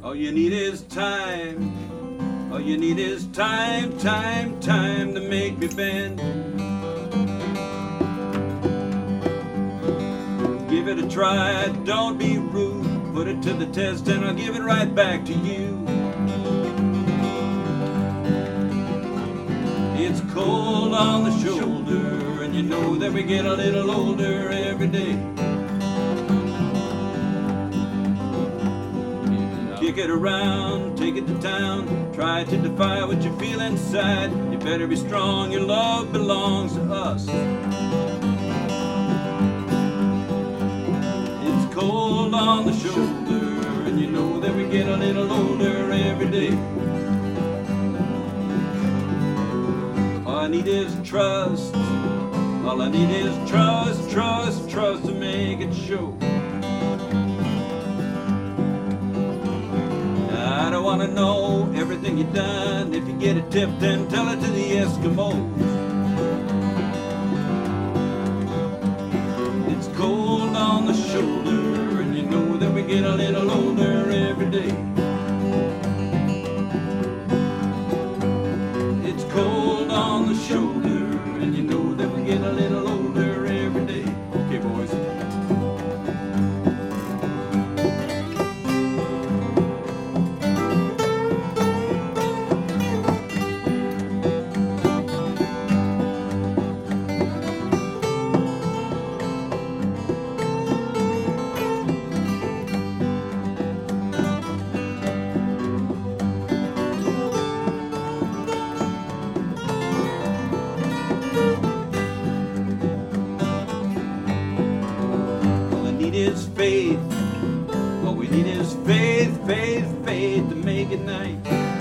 All you need is time. All you need is time, time, time to make me bend. Give it a try, don't be rude. Put it to the test and I'll give it right back to you. It's cold on the shoulder, and you know that we get a little older every day. Kick it around, take it to town, try to defy what you feel inside. You better be strong, your love belongs to us. It's cold on the shoulder, and you know that we get a little older every day. All I need is trust. All I need is trust, trust, trust to make it show. I don't want to know everything you've done. If you get a tip, then tell it to the Eskimos. It's cold on the shoulder, and you know that we get a little older every day. It's cold on the shoulder, and you know that we get a little older every day. Okay, boys. Is faith. All we need is faith, faith, faith to make it night.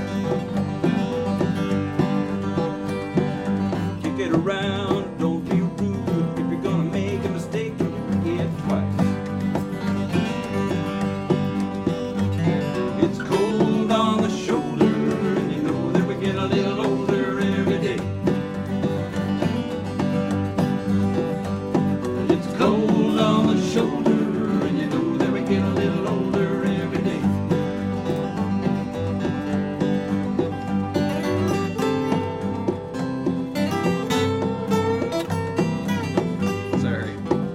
Kick it around, don't be rude. If you're gonna make a mistake, you forget twice. It's cold on the shoulder, and you know that we get a little older every day. It's cold on the shoulder, get a little older every day. Sorry.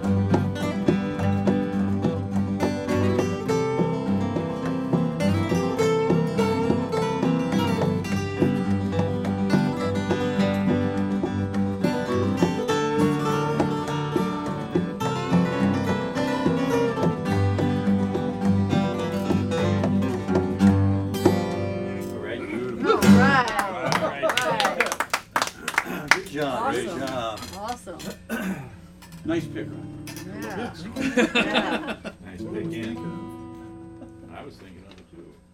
Good job, Awesome. great job. Awesome. Nice pick, Ron. Yeah. Nice pick, I was thinking of it too.